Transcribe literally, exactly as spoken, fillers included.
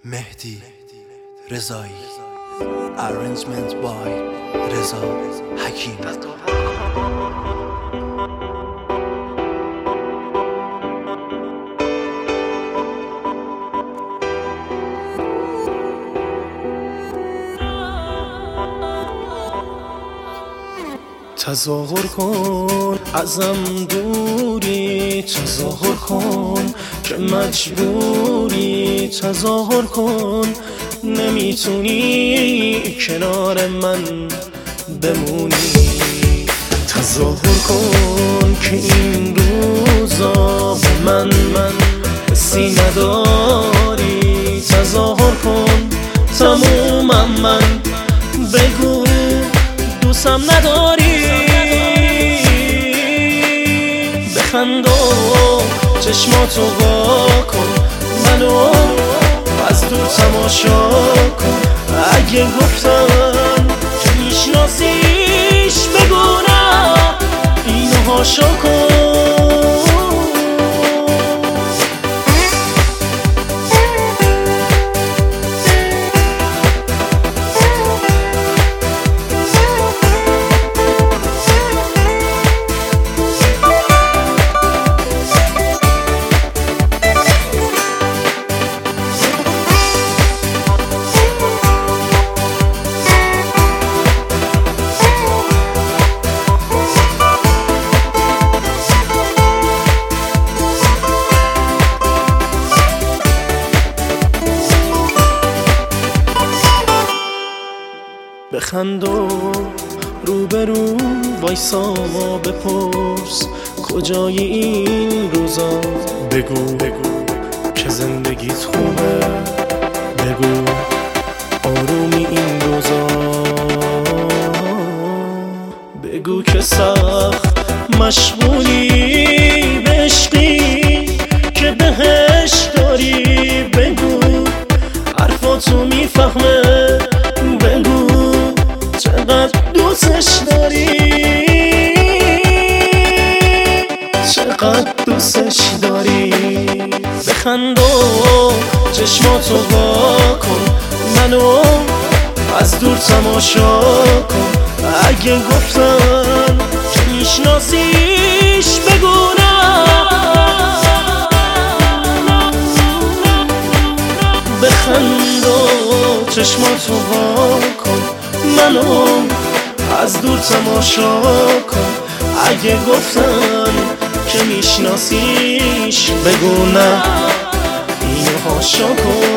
مهدی رضایی Arrangement by رضا حکیم. تظاهر کن ازم دوری، تظاهر کن که مجبوری، تظاهر کن نمیتونی کنار من بمونی. تظاهر کن که این روزا به من من حسی نداری. تظاهر کن تمومم من، بگو دوستم نداری. بخند و چشماتو وا کن، منو از دور تماشا کن. اگه گفتم که میشناسیش بگو نه، اینو هاشا کن. بخند و روبرو وایسا بپرس کجای این روزا. بگو بگو که زندگیت خوبه، بگو آرومی این روزا. بگو که سخت مشغولی به عشقی که بهش داری. بگو حرفاتو میفهمه، بگو چقدر دوستش داری، چقدر دوستش داری. بخند و چشماتو وا کن، منو از دور تماشا کن. اگه گفتم که میشناسیش بگو نه. بخند و چشماتو وا کن، منو از دور تماشا کن. اگه گفتم که میشناسیش بگو نه، اینو هاشا کن.